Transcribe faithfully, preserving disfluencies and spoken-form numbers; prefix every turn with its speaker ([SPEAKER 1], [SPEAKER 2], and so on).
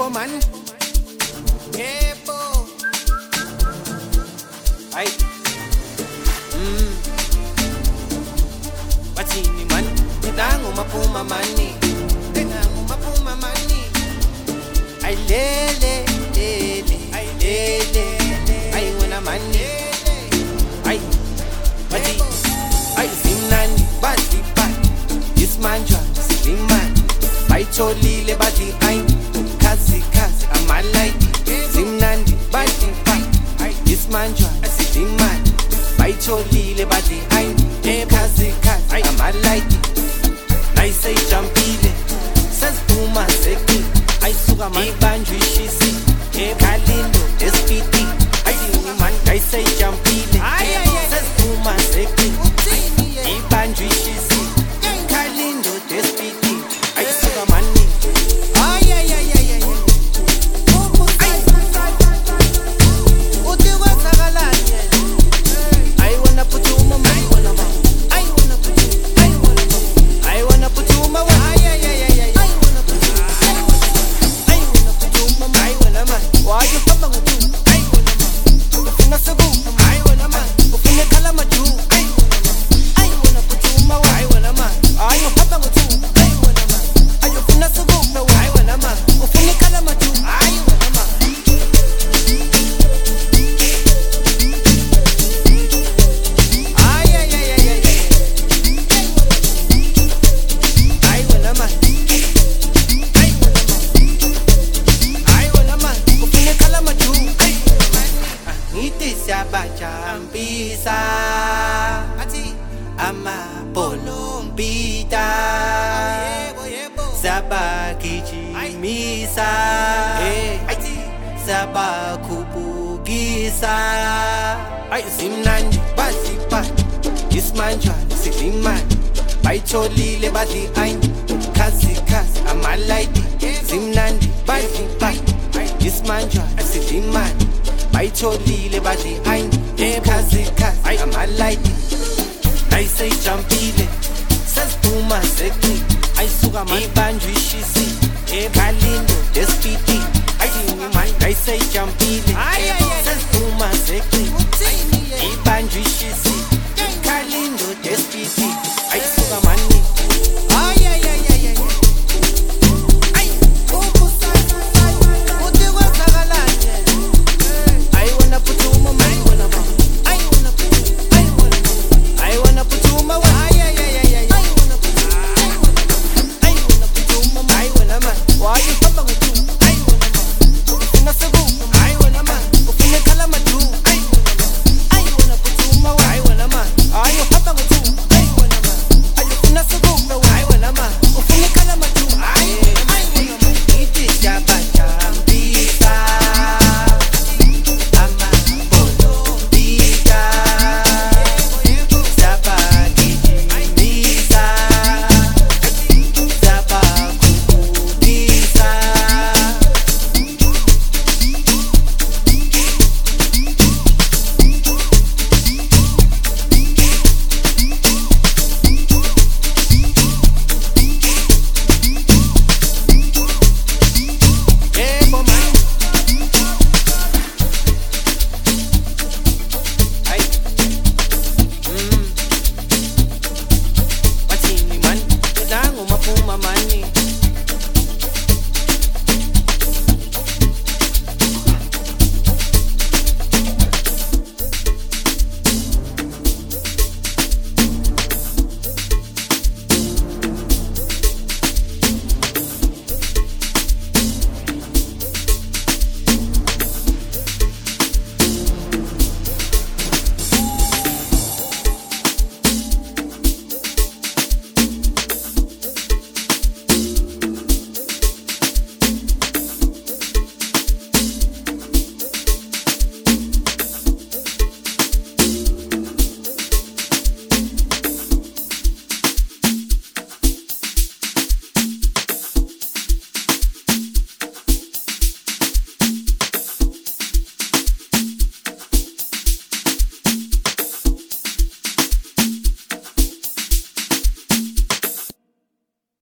[SPEAKER 1] yebo man, yebo. Ay, mm. Bathini man, nangu maphuma mani, nangu maphuma mani. Ay lele, lele, ay lele, ay wena mani. Ay, bathi, ay simnani, bathi bathi, this man just sitting man. Bayitholile bathi ay, khazi khazi amalayi. Simnandi bathi bathi, this man just sitting man. Bayitholile bathi ay, khazi khazi amalayi. Nayise ijampile, seziduma seki. Ayisuka man ibanjwe ishisi, ekhalindo espiti. Ayini man nayise ijampile, seziduma seki. Ibanjwe ishisi, ekhalindo espiti. Ayisuka man ay ay ay ay ay. Uthi kwenzakalani yena? I wanna put you on my mind. I wanna put you, I wanna put you, I wanna put you on my mind. Ay ay ay ay ay. I wanna put you, I wanna put you on my mind. I wanna man. Why you come back with you? I wanna man. Ufuna sagu. I wanna man. Ufuna kala maju. I wanna man. I wanna put you on my mind. I wanna man. Are you come back with you? I wanna man. Are you ufuna sagu? I wanna man. Ufuna kala maju. I wanna man. Ay ay ay ay ay. I wanna man. I wanna man. I wanna man. Ufuna kala maju. I wanna man. Ngithi siyabajampisa athi amabhono mpita yebo yebo sabagijimisa athi sabakhubukisa ay simnandi bathi bathi this man jwala sitting man bayitholile bathi ay khazi khazi amalayi simnandi bathi bathi this man jwala sitting man bayitholile bathi ay khazi khazi amalayi nayise ijampile seziduma seki ayisuka man ibanjwe ishisi ekhalindo espiti ayini man nayise ijampile seziduma seki